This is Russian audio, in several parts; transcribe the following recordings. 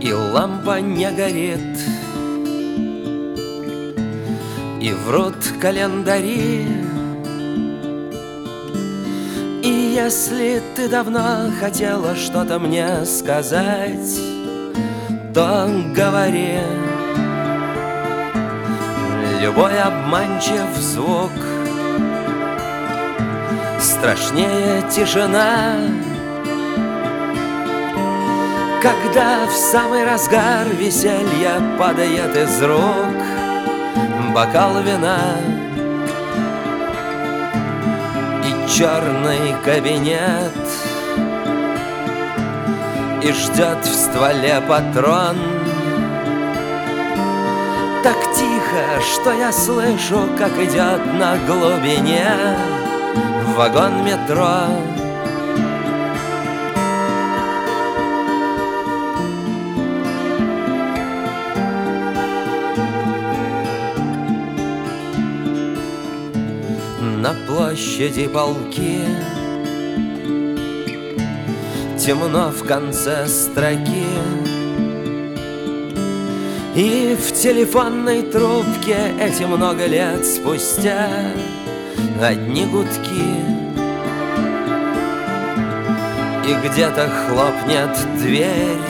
и лампа не горит, и врут календари. И если ты давно хотела что-то мне сказать, то говори. Любой обманчив звук страшнее тишина, когда в самый разгар веселья падает из рук бокал вина. И черный кабинет, и ждет в стволе патрон. Так тихо, что я слышу, как идет на глубине вагон метро. На площади полки, темно в конце строки, и в телефонной трубке эти много лет спустя одни гудки. И где-то хлопнет дверь,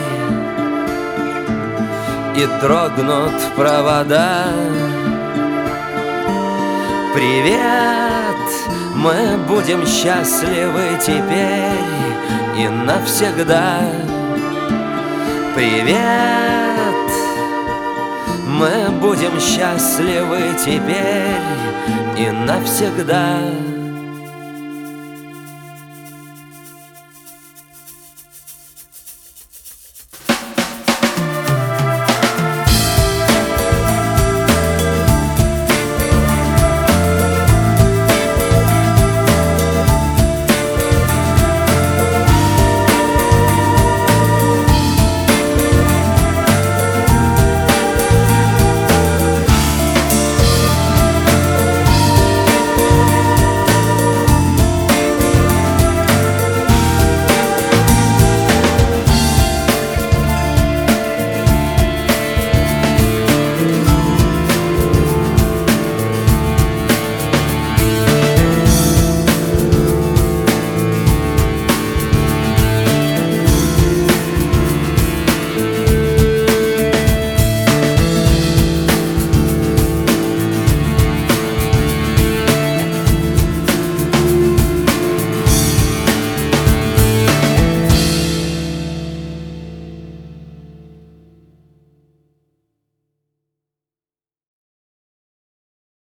и дрогнут провода. Привет, мы будем счастливы теперь и навсегда. Привет, мы будем счастливы теперь и навсегда.